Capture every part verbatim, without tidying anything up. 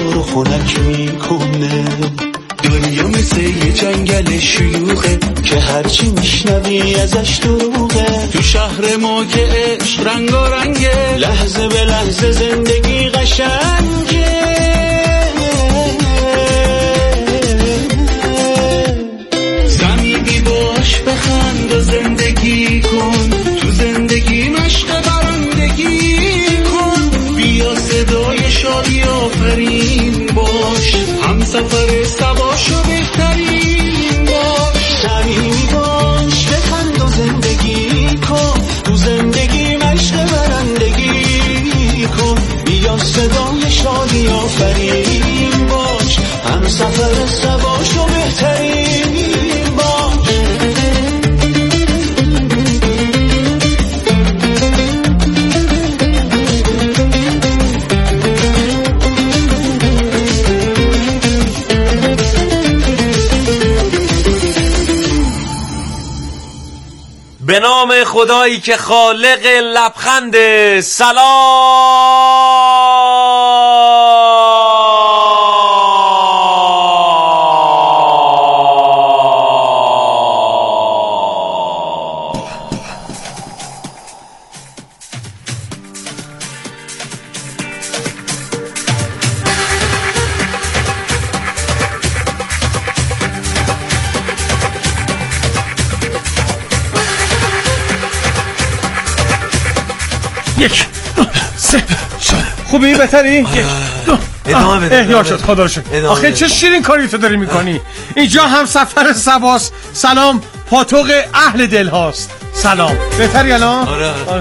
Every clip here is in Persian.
رو خنک میکنه. دنیا مثل یه جنگل شلوغه که هرچی میشنوی ازش دروغه. تو شهر ما که عشق رنگارنگه، لحظه به لحظه زندگی قشنگه. زمینی باش بخند و زندگی کن، تو زندگی مشق برندگی کن. بیا صدای شادی آفرین باش، هم سفر سباشو بهترین باش. زمینی باش بخند و زندگی کن، تو زندگی مشق برندگی کن. بیا صدای شادی آفرین باش، هم سفر سباشو بهترین باش. به نام خدایی که خالق لبخند. سلام. یک دو سه خوبی بهتری؟ یک دو ادامه بده. احیا شد خدا رو شکر. آخه چه شیرین کاری تو داری میکنی. اینجا هم سفر سباست. سلام پاتوق اهل دل هاست. سلام بهتری الان؟ آره آره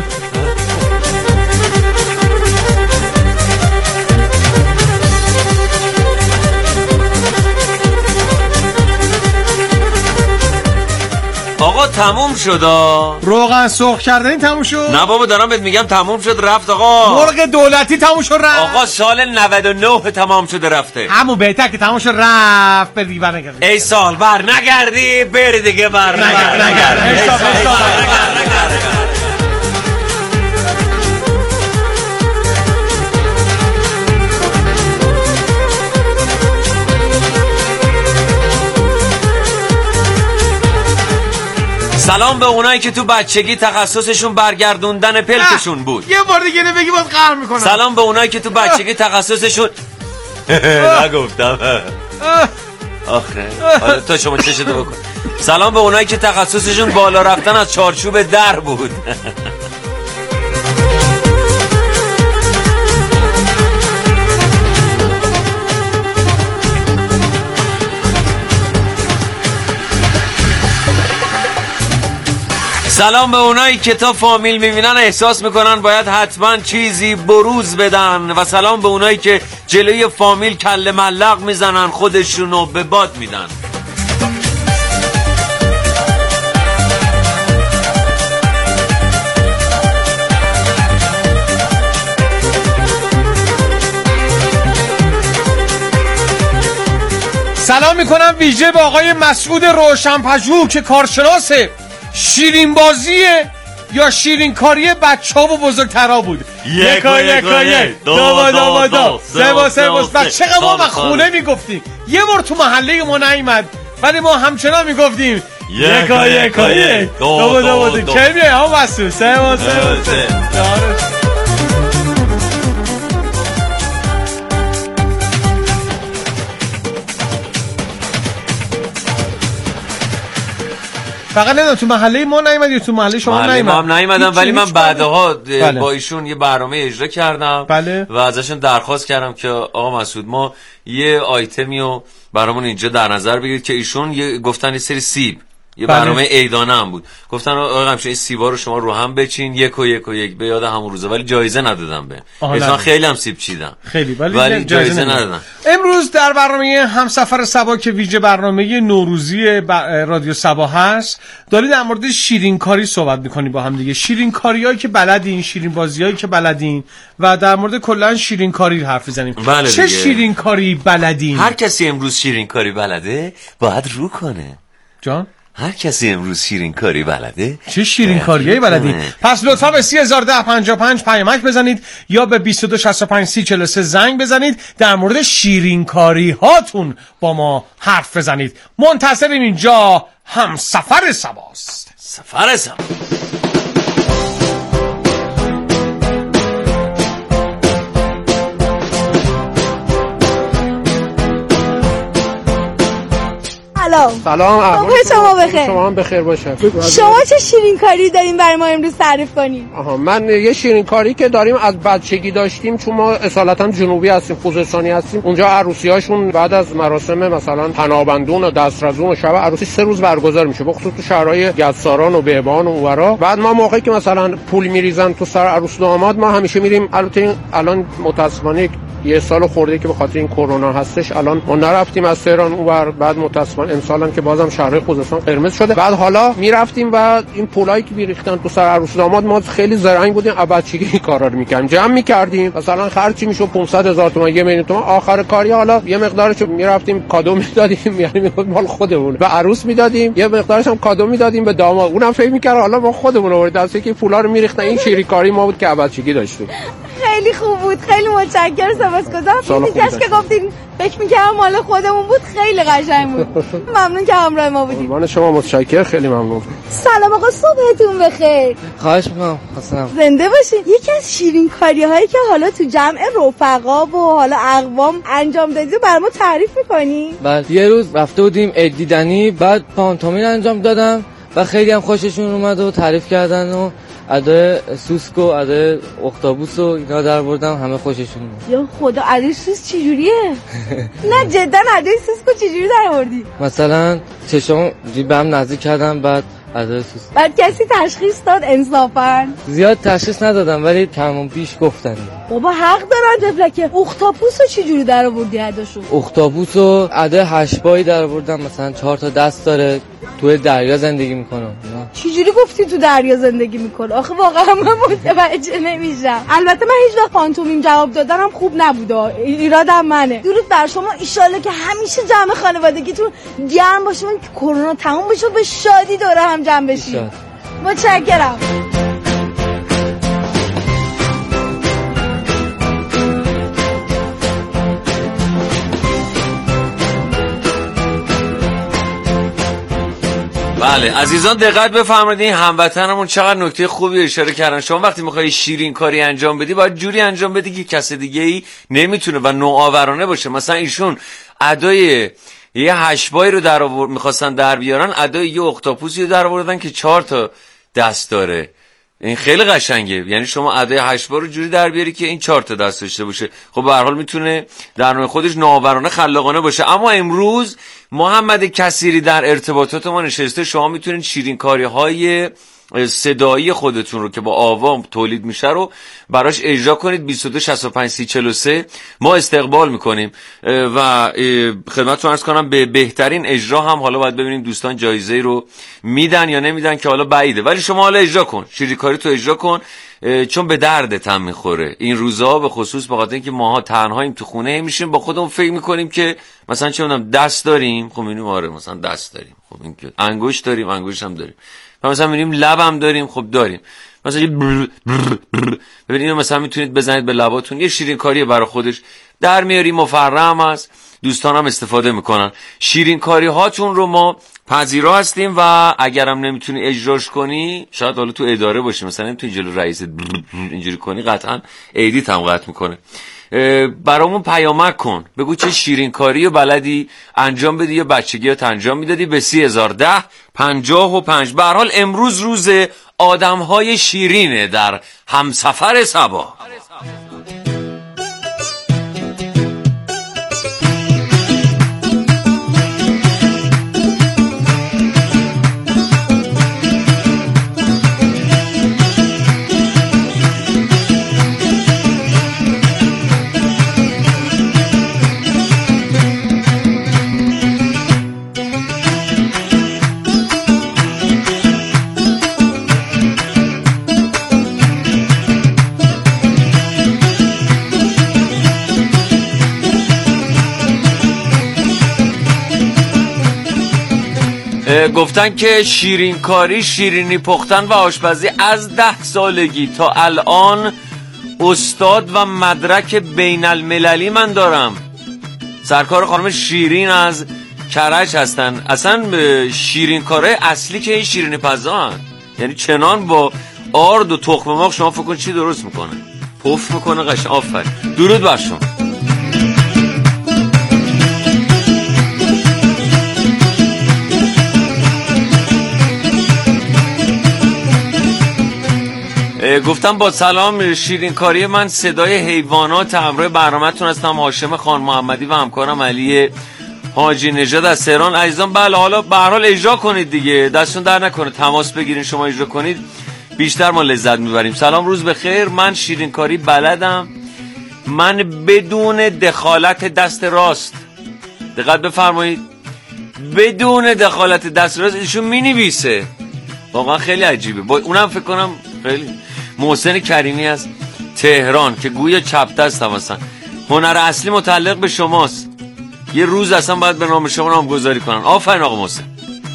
آقا تموم شد. روغن سرخ کردنی تموم شد؟ نه بابا دارم بهت میگم تموم شد رفت آقا. مرغ دولتی تموم شد رفت. آقا سال نود و نه تمام شده رفته. همون بهتر که تمام شد رفت. بر دیگه بر نگردی. ای سال بر نگردی بر دیگه بر نگردی. ای سال ای سال سلام به اونایی که تو بچگی تخصصشون برگردوندن پلکشون بود. یه بار دیگه بگی باز قهر میکنم. سلام به اونایی که تو بچگی تخصصشون نگفتم آخه حالا تو شما چشتو بکن. سلام به اونایی که تخصصشون بالا رفتن از چارچوب در بود. سلام به اونایی که تا فامیل میبینن احساس میکنن باید حتما چیزی بروز بدن. و سلام به اونایی که جلوی فامیل کله ملق میزنن خودشونو به باد میدن. سلام میکنم ویژه به آقای مسعود روشنپژوه که کارشناسه شیرین بازیه یا شیرین کاری بچه ها و بزرگترها بود. یک و یک و یک دو و دو و دو سه و سه و سه. چقدر ما مخونه میگفتیم. یه بار تو محله ما نیومد ولی ما همچنان میگفتیم یک و یک و یک دو و دو و دو. که میای هم مسعود سه و سه و سه. فقط نمیدونم تو محله ما نیومد یا تو محله شما نیومد. ما هم نیومدم ولی من بعدها بله. با ایشون یه برنامه اجرا کردم بله. و ازشون درخواست کردم که آقا مسعود ما یه آیتمیو برامون اینجا در نظر بگیرید که ایشون یه گفتن یه سری سیب یه بله. برنامه عیدانه هم بود. گفتن آقا قمشون این سیبا رو شما رو هم بچین یک و یک و یک به یاد همون روزه ولی جایزه ندادم به. مثلا خیلی هم سیب چیدم. خیلی ولی, ولی جایزه, جایزه ندادم. امروز در برنامه همسفر صبا که ویژه برنامه نوروزی رادیو صبا هست دارید در مورد شیرین کاری صحبت می‌کنی با هم دیگه. شیرین کاریایی که بلدین، شیرین بازیایی که بلدین و در مورد کلا شیرین کاری حرف بزنیم. بله چه شیرین کاری بلدین؟ هر کسی امروز شیرین کاری بلده باید رو کنه. جان هر کسی امروز شیرین کاری بلده. چه شیرین کاریایی بلدی؟ پس لطفا به سی هزار ده پنجاه و پنج پیامک بزنید یا به بیست و دو شصت و پنج سی چهل و سه زنگ بزنید، در مورد شیرین کاری هاتون با ما حرف بزنید. منتظریم اینجا هم سفر سباست. سفر سبا. سلام. سلام. صبح شما بخیر. شما هم بخیر باشه. شما چه شیرین کاری دارین برای ما امروز تعریف کنین؟ آها، من یه شیرین کاری که داریم از بچگی داشتیم، چون ما اصالتا جنوبی هستیم، خوزستانی هستیم. اونجا عروسیاشون بعد از مراسم مثلا پناهبندون و دسترزون و شب عروسی سه روز برگزار میشه، بخصوص تو شهرهای گدساران و بهبان و اونورا. بعد ما موقعی که مثلا پول میریزن تو سر عروس داماد، ما همیشه میریم. البته الان متاسفانه یه سال خورده که به خاطر این کرونا هستش، الان ما نرفتیم از تهران اونور. بعد متاسفانه امسالم که بازم شهر خوزستان قرمز شده. بعد حالا میرفتیم و این پولایی که میریختن تو سر عروس داماد، ما خیلی زرنگ بودیم، بچگی این کارا رو میکردیم، جمع میکردیم. مثلا خرچی میشد پانصد هزار تومان، یه میلیون تومان. آخر کاری حالا یه مقدارش میرفتیم کادو میدادیم، یعنی میگفت مال خودمون، به عروس میدادیم، یه مقدارش هم کادو میدادیم به داماد. اونم فکر میکرد حالا ما خودمون آوردیم، درسته که پولا رو میریختن. این شیرین کاری ما بود که بچگی داشتیم. خیلی خوب بود، خیلی متشکرم، سپاسگزارم. دیگه که گفتین فکر می‌کردم مال خودمون بود، خیلی قشنگ بود. ممنون که همراه ما بودید. قربان شما، متشکرم، خیلی ممنون. سلام آقا، صبحتون بخیر. خواهش می‌کنم. خواستم زنده باشین. یکی از شیرین کاری‌هایی که حالا تو جمع رفقا و حالا اقوام انجام دادید برامون تعریف می‌کنی؟ بعد یه روز رفته بودیم عید دیدنی، بعد پانتومین انجام دادم و خیلی هم خوششون اومد و تعریف کردن و ادای سوسک و ادای اختاپوس و اینا در بردم، همه خوششون اومد. یا خدا، ادای سوسک چجوریه؟ نه جدا ادای سوسک چجوری در آوردی؟ مثلا چشام به هم نزدیک کردم، بعد ادای سوسک. بعد کسی تشخیص داد انصافا؟ زیاد تشخیص ندادم ولی کم پیش گفتن. بابا حق دارن تفلکه. اختاپوس رو چجوری در آوردی اداشو؟ اختاپوس رو ادای هشت‌پایی در آوردم، مثلا چهار تا دست داره، توی دریا زندگی میکنه. چجوری گفتی تو دریا زندگی میکنه؟ آخه واقعا من متوجه نمیشم. البته من هیچ وقت پانتومیم جواب دادنم خوب نبوده، ایرادم منه. درود بر شما، ایشالله که همیشه جمع خانوادگیتون گرم باشه، که کرونا تموم بشه به شادی دوره هم جمع بشید. متشکرم. بله عزیزان دقت بفرمایید، این هموطنمون چقدر نکته خوبی اشاره کردن. شما وقتی میخوای شیرین کاری انجام بدی باید جوری انجام بدی که کس دیگه ای نمیتونه و نوآورانه باشه. مثلا ایشون ادای یه هشت‌پایی رو در آورد، میخواستن در بیارن ادای یه اختاپوسی رو در آوردن که چهار تا دست داره. این خیلی قشنگه، یعنی شما ادای هشت‌پا رو جوری در بیاری که این چهار تا دست داشته باشه. خب به هر حال میتونه در نوع خودش نوآورانه خلاقانه باشه. اما امروز محمد کثیری در ارتباطات ما نشسته. شما میتونید شیرین کاری های صدایی خودتون رو که با آوا تولید میشه رو براش اجرا کنید. بیست و دو شصت و پنج سی چهل و سه ما استقبال میکنیم و خدمتتون عرض کنم به بهترین اجرا هم حالا باید ببینیم دوستان جایزه رو میدن یا نمیدن که حالا بعیده، ولی شما حالا اجرا کن، شیرین کاری تو اجرا کن، چون به دردت هم میخوره این روزا، به خصوص به خاطر اینکه ماها تنهاییم تو خونه میشیم با خودمون فکر میکنیم که مثلا چه میدونم دست داریم، خب اینو آره مثلا دست داریم، خب این که انگشت داریم، انگشت هم داریم، مثلا می‌بینیم لبم داریم، خب داریم، مثلا یه ببینید اینو مثلا میتونید بزنید به لباتون، یه شیرین کاری برای خودش در میاری، مفرم است، دوستان هم استفاده میکنن. شیرین کاری هاتون رو ما پذیرا هستیم و اگرم نمیتونی اجراش کنی، شاید حالا تو اداره باشی مثلا نمیتونی جلو رئیس اینجوری کنی، قطعا ایدیت هم قطع میکنه. برامون پیامک کن، بگو چه شیرین کاری و بلدی انجام بدی یا بچگیات انجام میدادی به سی هزار ده پنجاه و پنج. به هر حال امروز روز آدمهای شیرینه در همسفر صبا. گفتن که شیرین کاری، شیرینی پختن و آشپزی از ده سالگی تا الان استاد و مدرک بین المللی من دارم. سرکار خانم شیرین از کرج هستن. اصلا شیرین کاره اصلی که این شیرینی پزا هن. یعنی چنان با آرد و تخم مرغ شما فکر کن چی درست میکنه، پف میکنه قشنگ. آفرین، درود بر شما. گفتم با سلام، شیرین کاری من صدای حیوانات همراه برنامه‌تون هستم. هاشم خان محمدی و همکارم علی حاجی نژاد از تهران. عزیزان بله، حالا به هر حال اجرا کنید دیگه، دستون در نکنه، تماس بگیرین، شما اجرا کنید بیشتر ما لذت میبریم. سلام، روز بخیر، من شیرین کاری بلدم، من بدون دخالت دست راست، دقت بفرمایید، بدون دخالت دست راست ایشون مینویسه. واقعا خیلی عجیبه. با اونم فکر کنم خیلی محسن کریمی از تهران که گویا چپ دست هم هستن. هنر اصلی متعلق به شماست، یه روز اصلا باید به نام شما نامگذاری کنن. آفرین آقا محسن.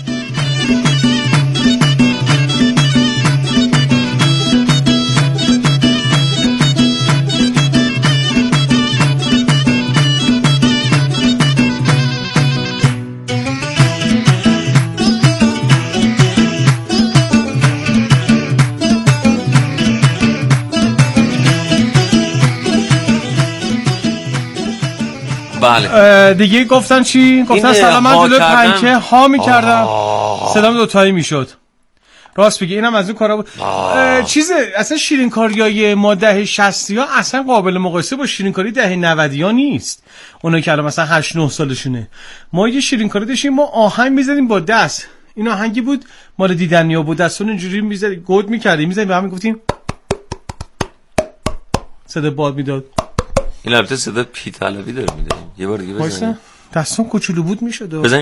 بله دیگه گفتن چی؟ گفتن سلام، من جلوی پنکه ها میکردم سلام دوتایی میشد. راست بگی، اینم از اون کارا بود. چیز اصلا شیرین کاریای ما دهه شصتی ها اصلا قابل مقایسه با شیرین کاری دهه نودی ها نیست. اونا که الان مثلا هشت نه سالشونه. ما یه شیرین کاری داشتیم، ما آهنگ میزدیم با دست، این آهنگی بود مال دیدنیا بود، دستون اینجوری میزدیم، گود میکردیم، میزدیم به هم گفتیم صدا باد میداد. این البته صدا پیتالوی داره میده. یه بار دیگه بزنید. دستون کوچولو بود میشد. بزنید.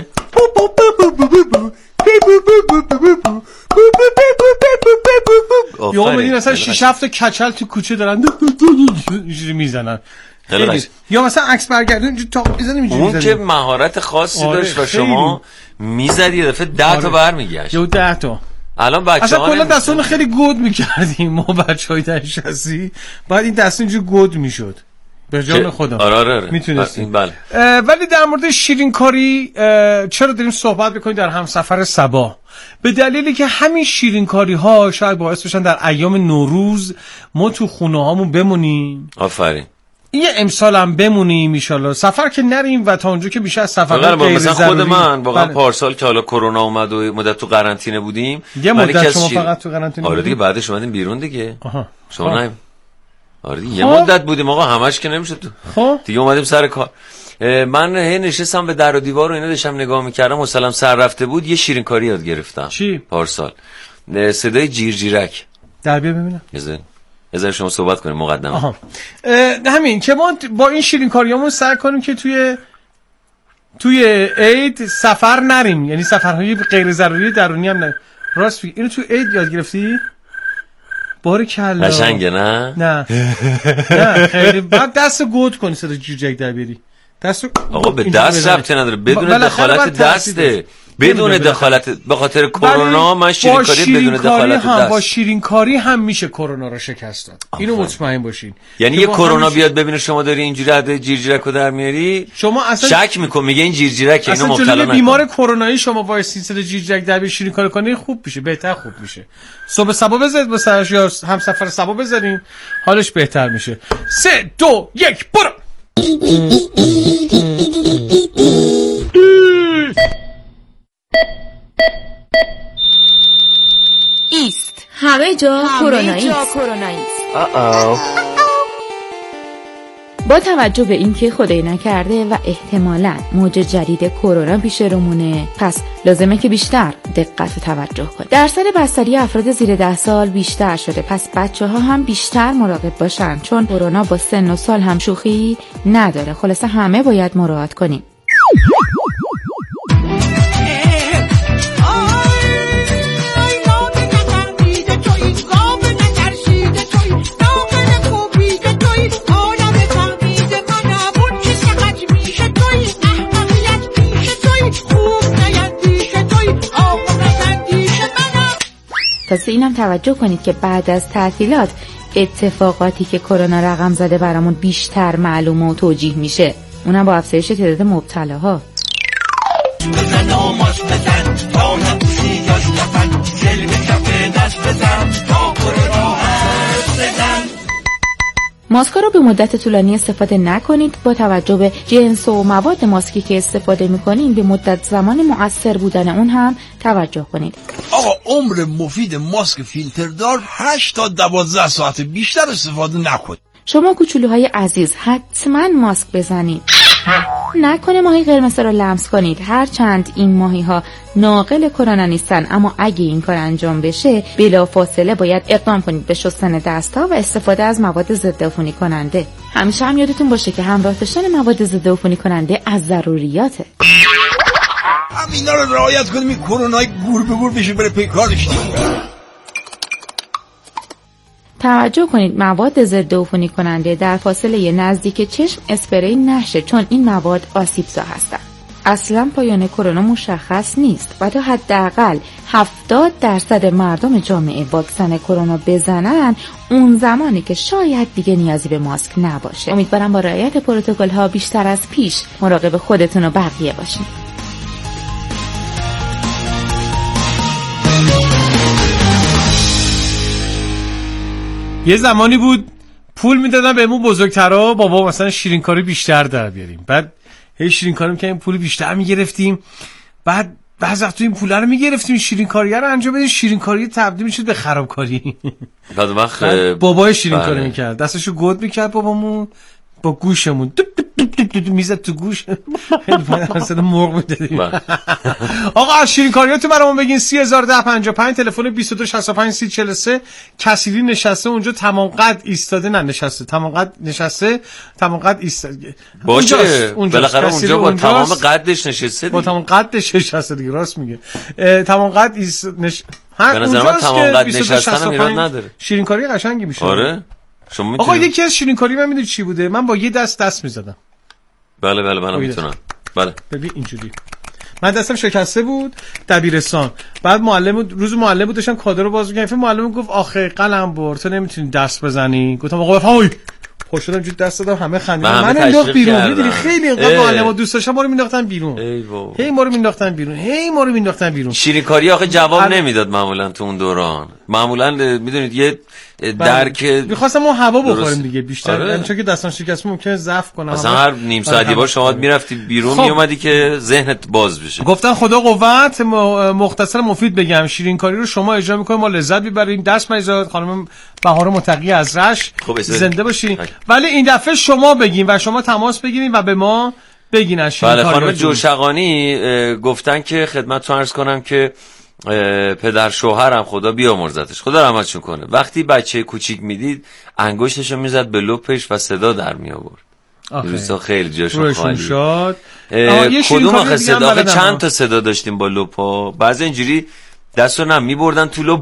یا اومدین مثلا شش هفت کچل تو کوچه دارن اینجوری میزنن. یا مثلا عکس برگردون اینجوری تا میزنیم اینجوری. اون که مهارت خاصی داشت و شما میزدی یه دفعه ده تا برمیگشت. یا ده تا. الان بچه‌ها اصلا کلا دستون خیلی گود میکردیم ما بچهای دهه شصت. بعد این دستون اینجوری گود میشد. به جان خدا. آره آره آره. میتونستیم. بله. ولی در مورد شیرین کاری چرا داریم صحبت بکنیم در همسفر صبا؟ به دلیلی که همین شیرین کاری ها شاید باعث بشن در ایام نوروز ما تو خونه هامون بمونیم. آفرین. یه امسال هم بمونیم ان شاءالله. سفر که نریم و تا اونجا که بیشتر از سفر غیر مثلا خود من واقعا پارسال که حالا کرونا اومد و مدت تو قرنطینه بودیم، یه مدت شما شیر... فقط تو قرنطینه. آره دیگه بعدش اومدیم بیرون دیگه. آها. شما نه. آره دیگه یه مدت بودیم آقا، همش که نمیشه تو. خب دیگه اومدیم سر کار. من هی نشستم به در و دیوار و اینا داشتم نگاه میکردم، مثلا سر رفته بود، یه شیرین کاری یاد گرفتم. چی؟ پارسال صدای جیرجیرک. در بیا ببینم. بزن بذار شما صحبت کنیم مقدمه. آها. همین که ما با این شیرین کاریامون سعی کنیم که توی توی عید سفر نریم، یعنی سفرهای غیر ضروری درونی هم نه. راست بگی اینو توی عید یاد گرفتی؟ باریکلا. قشنگه نه؟ نه. نه خیلی بعد دست گود کنی صدا جیرجک در بیاری. دست آقا به دست ربطی نداره، بدون دخالت دسته، بدون دخالت. به خاطر کرونا من شیرین کاری بدون دخالت دست. با شیرین کاری هم میشه کرونا رو شکست داد. اینو مطمئن باشین. یعنی یه کرونا بیاد ببینه شما داری اینجوری عده جیرجیرکو در میاری، شما اصلا شک میکنه، میگه این جیرجیرک، اینو مبتلا نکن. اصلا بیمار کرونایی شما وایسی صدا جیرجک در بیاری شیرین کاری کنی خوب میشه، بهتر خوب میشه. صبح صبا بزنید با سرش یا همسفر صبا بزنین حالش بهتر میشه. سه دو یک برو. ایست همه جا کرونایی است. با توجه به اینکه خدای نکرده و احتمالاً موج جدید کرونا پیش رومونه، پس لازمه که بیشتر دقت و توجه کنید. درصد بستری افراد زیر ده سال بیشتر شده، پس بچه‌ها هم بیشتر مراقب باشن، چون کرونا با سن و سال هم شوخی نداره. خلاصه همه باید مراعات کنیم. تازه اینم توجه کنید که بعد از تعطیلات اتفاقاتی که کرونا رقم زده برامون بیشتر معلومه و توجیه میشه، اونم با افزایش تعداد مبتلاها. ماسکا رو به مدت طولانی استفاده نکنید. با توجه به جنس و مواد ماسکی که استفاده میکنین به مدت زمان مؤثر بودن اون هم توجه کنید. آقا عمر مفید ماسک فیلتردار هشت تا دوازده ساعت، بیشتر استفاده نکنید. شما کوچولوهای عزیز حتما ماسک بزنید. نکنه ماهی قرمز رو لمس کنید. هرچند این ماهی ها ناقل کرونا نیستن، اما اگه این کار انجام بشه بلافاصله باید اقدام کنید به شستن دست‌ها و استفاده از مواد ضد عفونی کننده. همیشه هم یادتون باشه که همراه داشتن مواد ضد عفونی کننده از ضروریاته. همینا رو رعایت کنیم این کرونا گور به گور بشه بره پی کارش. توجه کنید مواد ضد عفونی کننده در فاصله نزدیک چشم اسپری نشه، چون این مواد آسیبزا هستند. اصلا پایان کرونا مشخص نیست و تا حداقل هفتاد درصد مردم جامعه واکسن کرونا بزنن، اون زمانی که شاید دیگه نیازی به ماسک نباشه. امیدوارم با رعایت پروتکل ها بیشتر از پیش مراقب خودتون و بقیه باشین. یه زمانی بود پول میدادن بهمون بزرگترا بابا مثلا شیرینکاری بیشتر در بیاریم، بعد هی شیرینکاری می‌کردیم پول بیشتر میگرفتیم، بعد بعضی وقتا این پولا رو میگرفتیم شیرینکاری رو انجام بدیم، شیرینکاری تبدیل میشد به خرابکاری. بعد وقت بابای شیرینکاری میکرد، دستشو گود میکرد بابامون با گوشمون میزد تو گوش، مثلا مرغ میدادیم. آقا از شیرینکاریاتون برامون بگین. سی هزار و ده پنجاه و پنج تلفن بیست و دو شصت و پنج سی چهل و سه. کسیری نشسته اونجا تمام قد ایستاده، نه نشسته تمام قد نشسته تمام قد ایستاده باشه، بالاخره اونجا با تمام قدش نشسته، با تمام قدش نشسته دیگه، راست میگه تمام قد ایست نش... به نظر من تمام قد نشستن ایراد نداره. شیرینکاری قشنگی میشه. آره شما آقا یکی از شیرینکاری من میدونی چی بوده؟ من با یه دست دست میزدم. بله بله منم میتونم. بله ببین اینجوری من دستم شکسته بود دبیرستان، بعد معلم روز معلم بود داشتم کادر رو باز می‌کردم، معلم گفت آخه قلمبر تو نمیتونی دست بزنی. گفتم آقا بفهمی پشت شدم جو دست دادم، همه خندیدن، من انداخت بیرون. میدونی خیلی اینقدر معلم‌ها دوست داشتن ما رو مینداختن بیرون. هی ما رو مینداختن بیرون هی ما رو مینداختن بیرون. شیرینکاری آخه جواب ال... نمیداد معمولا تو اون دوران. معمولا میدونید یه درک می‌خواستم ما هوا بخوریم دیگه بیشتر. آره. چون که دستان شکست ممکنه ضعف کنم. مثلا هر نیم ساعتی با شما میرفتی بیرون خب. میومدی که ذهنت باز بشه. گفتن خدا قوت. مختصر مفید بگم شیرینکاری رو شما اجرا می‌کنید ما لذت می‌بریم. دست مجید خانم بهار متقی از رش خب زنده باشین. ولی این دفعه شما بگین و شما تماس بگیرین و به ما بگین از شیرینکاری. بله خانم جوشقانی گفتن که خدمتتون عرض کنم که پدر شوهرم خدا بیامرزتش خدا رحمتشون کنه، وقتی بچه کوچیک میدید انگشتشو میزد به لپش و صدا در می آورد. روزا خیلی جاشون خالی شد. کدوم آخه صدا آخه چند تا صدا داشتیم با لپا، بعضی اینجوری دستو نم میبردن تو لپ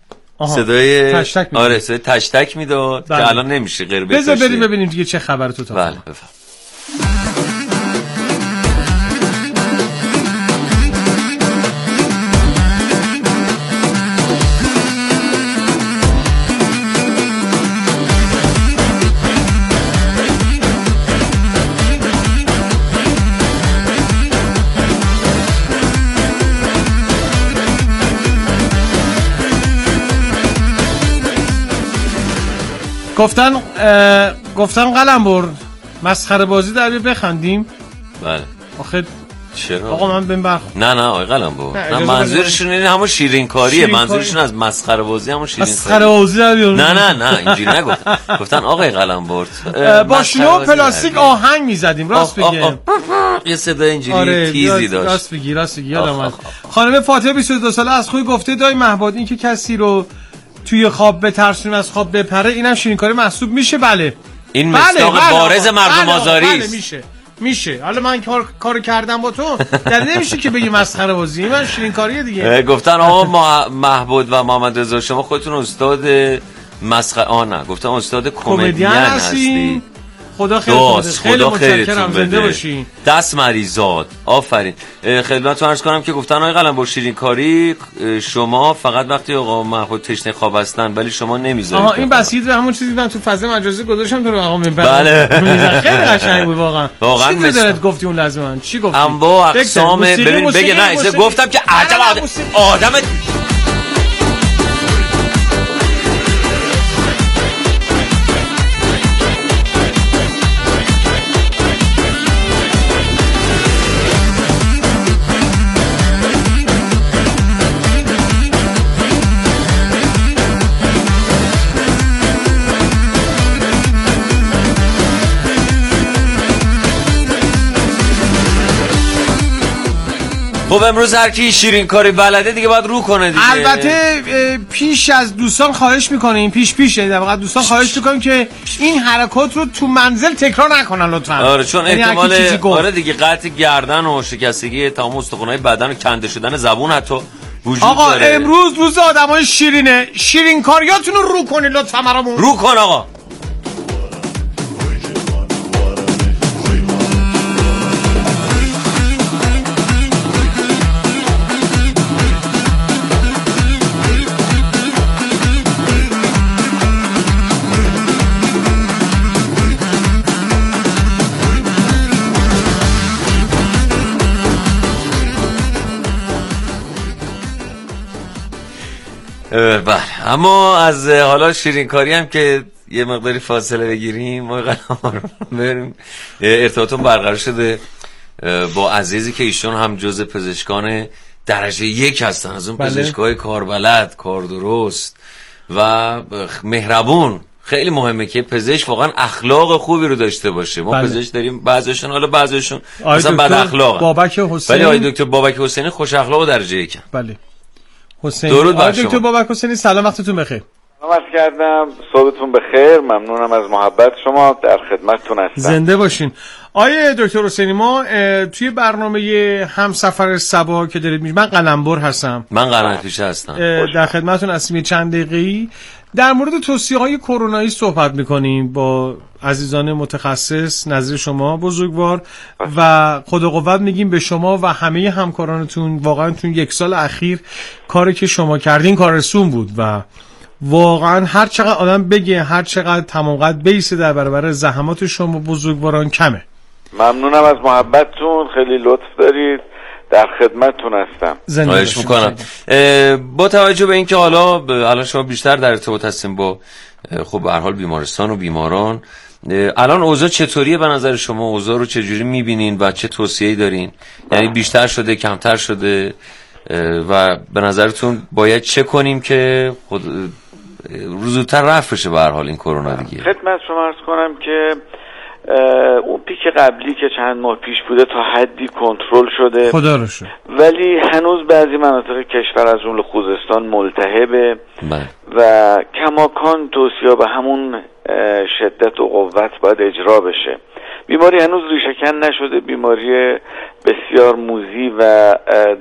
صدای تشتک میداد. آره صدای تشتک میداد که الان نمیشه غیر بهش. بذار بریم ببینیم دیگه چه خبره تو تا. بله بفهم. گفتن گفتن قلمبر مسخره بازی در بیا بخندیم. بله آخه چرا آقا من بهم برخ نه نه آقا قلمبر نه, نه منظورشون اینه همون شیرینکاریه. منظورشون از مسخره بازی همون شیرینکاری. مسخره بازی در نه نه نه اینجوری نگفتن. گفتن آقا قلمبر با شنو پلاستیک آهنگ میزدیم. راست بگم یه صدای اینجوری تیزی داشت. راست بگی راست بگی یادم اومد. خانم فاطمه بیست و دو ساله از خوی گفته دای مهباد این که کسی رو توی خواب بترسونیم از خواب بپره اینم شیرینکاری محسوب میشه. بله این مصداق بله، بارز بله، مردم بله، آزاری است. بله میشه میشه. حالا من کار کارو کردم با تو در نمیشه که بگی مسخره بازی. من شیرینکاریه دیگه. گفتن آقا محمود و محمد رضا شما خودتون استاد مسخره آ نه گفتن استاد کمدین هستی. خدا خیرتون بده. خیلی متشکرم، زنده باشین. دست مریزاد. آفرین. خدمتتون عرض کنم که گفتن آقای قلمبر شیرین کاری شما فقط وقتی آقا محمود تشنه خواب هستن ولی شما نمیذارید. آها این بس یه همون چیزی من تو فضای مجازی گذاشتم تو آقا منبر. بله. خیلی قشنگ بود واقعا. واقعا چی دارت گفتی اون لحظه من؟ چی گفتی؟ انواع اقسام ببین بگه نه ایسه گفتم که عجب آدم خب امروز هر کی شیرین کاری بلده دیگه باید رو کنه دیگه. البته پیش از دوستان خواهش میکنیم پیش پیشه در واقع دوستان خواهش میکنیم که این حرکات رو تو منزل تکرار نکنن لطفا. آره چون احتمال آره دیگه قطع گردن و شکستگی تمام استخوان‌های بدن و کنده شدن زبون حتی وجود آقا داره. امروز روز آدمای شیرینه، شیرین کاریاتون رو رو کنید لطفا برامون. رو کن آقا. بله اما از حالا شیرین کاری هم که یه مقداری فاصله بگیریم ما قرار بریم ارتباطون برقرار شده با عزیزی که ایشون هم جزء پزشکان درجه یک هستن، از اون پزشکای کاربلد، کار درست و مهربون. خیلی مهمه که پزشک واقعا اخلاق خوبی رو داشته باشه. ما بله. پزشک داریم بعضیشون حالا بعضیشون مثلا بد اخلاق، بابک حسینی، ولی آقای دکتر بابک حسینی خوش اخلاق و درجه یک. بله حسین. درود بر شما دکتر بابک حسینی، سلام وقتتون بخیر. سلام کردم، صبحتون بخیر، ممنونم از محبت شما، در خدمتتون هستم. زنده باشین. آیه دکتر حسینی ما توی برنامه همسفر صبا که دارید میگید، من قلمبر هستم. من قلمبر پیشه هستم. در خدمتتون هستیم. چند دقیقه‌ای در مورد توصیه‌های کرونایی صحبت می‌کنیم با عزیزان متخصص نظر شما بزرگوار و خدا قوت میگیم به شما و همه همکارانتون. واقعا تو یک سال اخیر کاری که شما کردین کار رسون بود و واقعا هر چقدر آدم بگه هر چقدر تمام قد بیسه در برابر زحمات شما بزرگواران کمه. ممنونم از محبتتون، خیلی لطف دارید، در خدمتتون هستم. خواهش میکنم. با توجه به اینکه حالا الان شما بیشتر در ارتباط هستیم با خب به هر حال بیمارستان و بیماران، الان اوضاع چطوریه به نظر شما؟ اوضاع رو چجوری میبینین و چه توصیه‌ای دارین؟ یعنی بیشتر شده، کمتر شده و به نظرتون باید چه کنیم که خود زودتر رفع بشه به هر حال این کرونا دیگه؟ خدمت شما عرض کنم که اون پیک قبلی که چند ماه پیش بوده تا حدی کنترل شده، خدا رو شکر، ولی هنوز بعضی مناطق کشور از جمله خوزستان ملتهبه و کماکان توصیه به همون شدت و قوت باید اجرا بشه. بیماری هنوز ریشه‌کن نشده، بیماری بسیار موذی و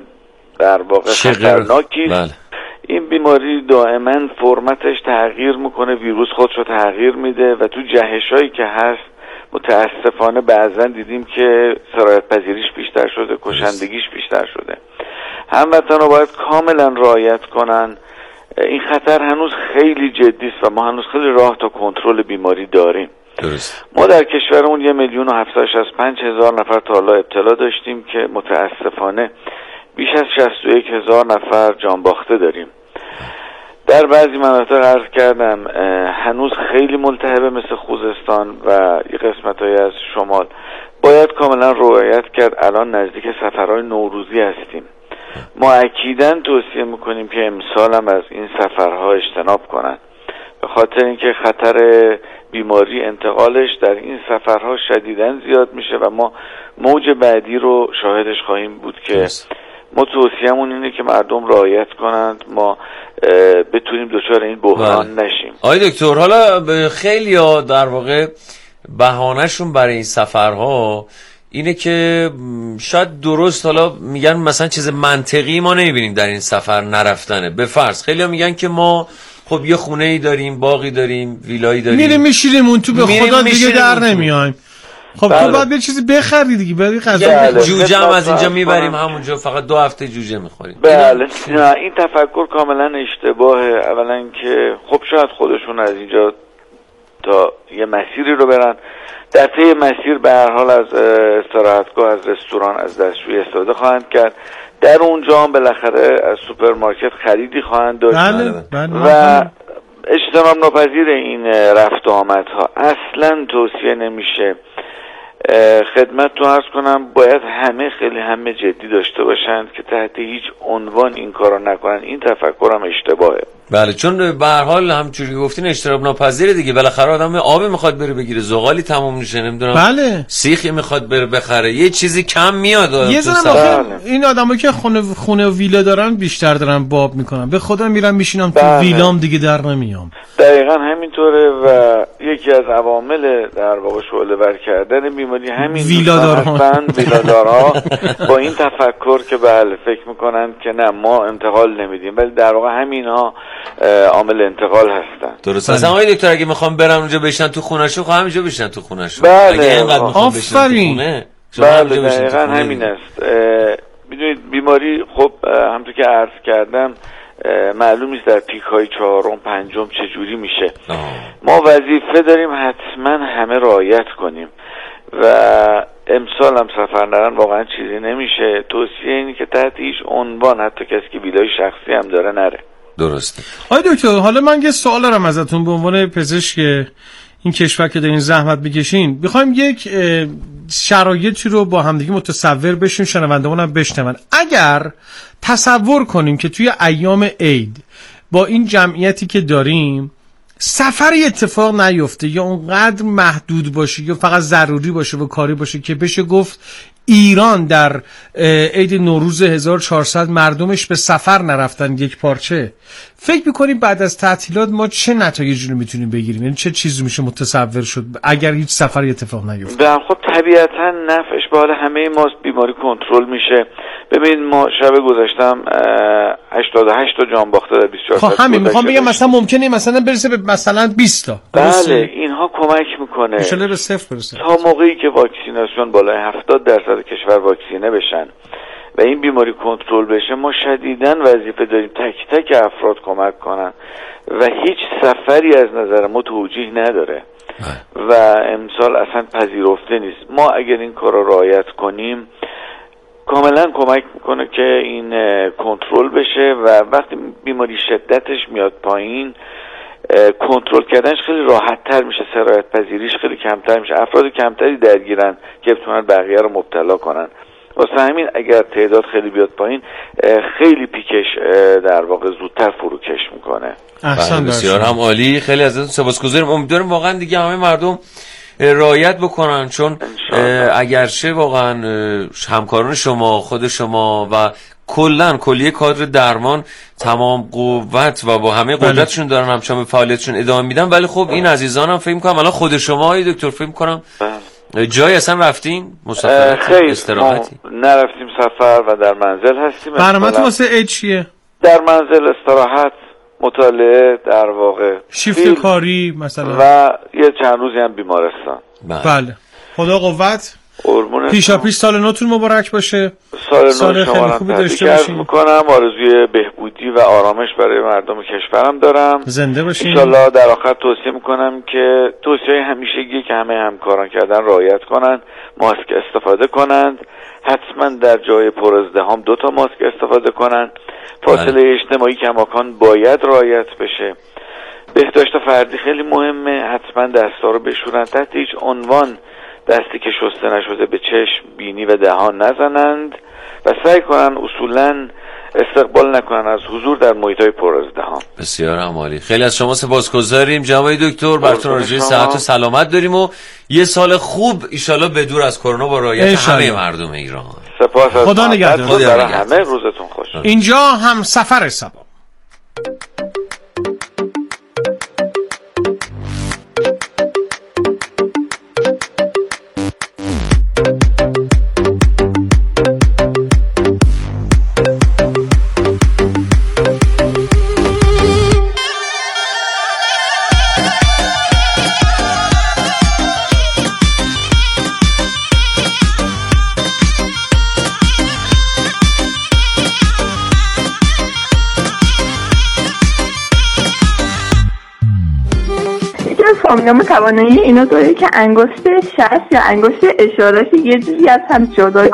در واقع خطرناکی. بله. این بیماری دائما فرمتش تغییر میکنه، ویروس خودشو تغییر میده و تو جهشایی که هست متاسفانه بعضا دیدیم که سرایت پذیریش بیشتر شده، کشندگیش بیشتر شده. هموطنان باید کاملا رعایت کنن. این خطر هنوز خیلی جدی است و ما هنوز خیلی راه تا کنترل بیماری داریم. درست. ما در کشورمون یه میلیون و هفتصد و پنج هزار نفر تا حالا ابتلا داشتیم که متاسفانه بیش از شصت و یک هزار نفر جان باخته داریم. در بعضی مناطق عرض کردم هنوز خیلی ملتهبه مثل خوزستان و یه قسمت‌هایی از شمال. باید کاملا رعایت کرد. الان نزدیک سفرهای نوروزی هستیم. ما اکیداً توصیه میکنیم که امسال هم از این سفرها اجتناب کنن، به خاطر اینکه خطر بیماری انتقالش در این سفرها شدیداً زیاد میشه و ما موج بعدی رو شاهدش خواهیم بود که ما توصیه‌مون اینه که مردم رعایت کنند، ما بتونیم دچار این بحران نشیم. آقای دکتر، حالا خیلی‌ها در واقع بهانه‌شون برای این سفرها اینه که شاید درست حالا میگن مثلا چیز منطقی ما نمیبینیم در این سفر نرفتنه. به فرض خیلی ها میگن که ما خب یه خونه ای داریم، باقی داریم، ویلایی داریم، میریم میشیریم اون تو، به خدا دیگه در نمیایم. خب بله. تو باید یه چیزی بخری دیگه، باید غذا بله. جوجه هم از اینجا میبریم همونجا، فقط دو هفته جوجه میخوریم. بله نه این تفکر کاملا اشتباهه. اولا که خب شاید خودشون از اینجا تا یه مسیری رو برن، در طی مسیر به هر حال از استراحتگاه، از رستوران، از دستشویی استفاده خواهند کرد. در اونجا هم بالاخره از سوپرمارکت خریدی خواهند داشت. بله. بله. و اجتناب ناپذیر این رفت و آمدها اصلا توصیه نمیشه. خدمتتون عرض کنم باید همه خیلی همه جدی داشته باشند که تحت هیچ عنوان این کارو نکنن. این تفکرم اشتباهه. بله چون به هر حال همونجوری که گفتین اجتناب ناپذیره دیگه. بالاخره آدم آبی میخواد بره بگیره، زغالی تموم میشه، نمیدونم بله سیخی میخواد بره بخره، یه چیزی کم میاد. یه زنم این آدمایی که خونه خونه و ویلا دارن بیشتر دارن باب میکنن. به خدا میرم میشینم تو بله. ویلام دیگه در نمیام. دقیقاً همینطوره و یکی از عوامل در واقع شعله ور کردن بیماری همین ویلادارها ویلادارها با این تفکر که بله فکر میکنن که نه ما انتقال نمیدیم، ولی در واقع همینا عامل انتقال هستن. درست. مثلا آقای دکتر اگه میخوام برم اونجا بشینم تو خونه‌شو، خب همینجا بشینم تو خونه‌شو. بله. اگه اینقدر میخوام بشینم تو خونه، بله دقیقاً همین است. میدونید بیماری خب همونطور که عرض کردم معلوم نیست در پیک های چهارم پنجم چه جوری میشه. آه. ما وظیفه داریم حتما همه رعایت کنیم و امسال هم سفر نرن واقعا چیزی نمیشه. توصیه اینه که تحت هیچ عنوان حتی کسی که ویلای شخصی هم داره نره. درسته. آقای دکتر حالا من یه سوال دارم ازتون به عنوان پزشک این کشور که دارین زحمت میکشین. میخوایم یک شرایطی رو با همدیگه متصور بشیم، شنونده‌مون هم بشنون. اگر تصور کنیم که توی ایام عید با این جمعیتی که داریم سفری اتفاق نیفته یا اونقدر محدود باشه یا فقط ضروری باشه و کاری باشه که بشه گفت ایران در عید نوروز هزار و چهارصد مردمش به سفر نرفتن یک پارچه، فکر میکنیم بعد از تعطیلات ما چه نتایجی رو میتونیم بگیریم؟ یعنی چه چیزی میشه متصور شد اگر هیچ سفری اتفاق نیفته؟ در خب طبیعتا نفعش به حال همه ماست، بیماری کنترل میشه. ببینید ما شب گذاشتم هشتاد و هشت تا جانباخته در بیست و چهار خب همین میخوام بگم مثلا ممکنه مثلا برسه به مثلا بیست تا. بله اینها کمک میکنه ان شاءالله به صفر برسه. تا موقعی که واکسیناسیون بالای هفتاد درصد کشور واکسینه بشن و این بیماری کنترل بشه، ما شدیداً وظیفه داریم تک تک افراد کمک کنن و هیچ سفری از نظر ما توجیه نداره و امسال اصلا پذیرفته نیست. ما اگر این کار رو رعایت کنیم کاملا کمک میکنه که این کنترل بشه و وقتی بیماری شدتش میاد پایین کنترل کردنش خیلی راحت تر میشه، سرایت پذیریش خیلی کمتر میشه، افراد کمتری درگیرن که بتونن بقیه رو مبتلا کنن. واسه همین اگر تعداد خیلی بیاد پایین خیلی پیکش در واقع زودتر فروکش میکنه. احسن بسیار هم عالی، خیلی ازتون سپاسگزارم. امیدوارم واقعا دیگه همه مردم رعایت بکنن، چون اگرچه واقعا همکاران شما، خود شما و کلن کلیه کادر درمان تمام قوت و با همه قدرتشون دارن همچنان به فعالیتشون ادامه میدن، ولی خب این عزیزان هم فکر میکنم الان خود شما های دکتر فکر میکنم جایی اصلا رفتین مسافرت استراحتی؟ نرفتیم سفر و در منزل هستیم. برنامه‌تون واسه عید چیه؟ در منزل استراحت، مطالعه، در واقع شیفت کاری مثلا و یه چند روزی هم بیمارستان. بله خدا قوت. پیشا پیش سال نوتون مبارک باشه. سال, سال نو خیلی خوبی داشته باشین. میکنم آرزوی بهبودی و آرامش برای مردم کشورم دارم. زنده باشین. ان شاءالله در آخر توصیه میکنم که توصیه همیشگی که همه همکاران کردن رعایت کنن، ماسک استفاده کنند، حتما در جای پر ازدحام دو تا ماسک استفاده کنند، فاصله اجتماعی کماکان باید رعایت بشه. بهداشت فردی خیلی مهمه، حتما دستا رو بشورن، تحت هیچ عنوان دستی که شسته نشده به چشم، بینی و دهان نزنند و سعی کنن اصولاً استقبال نکنن از حضور در محیط‌های پر ازدحام. بسیار عالی. خیلی از شما سپاسگزاریم جناب دکتر، براتون آرزوی صحت و سلامت داریم و یه سال خوب ان شاءالله بدور از کرونا با رعایت همه مردم ایران. سپاس از خدا نگهدار. خدا همه روزتون خوش. اینجا هم سفر سبا. فامیلامون توانایی اینو داره که انگشت شست یا انگشت اشارهش یه جوری از هم جدا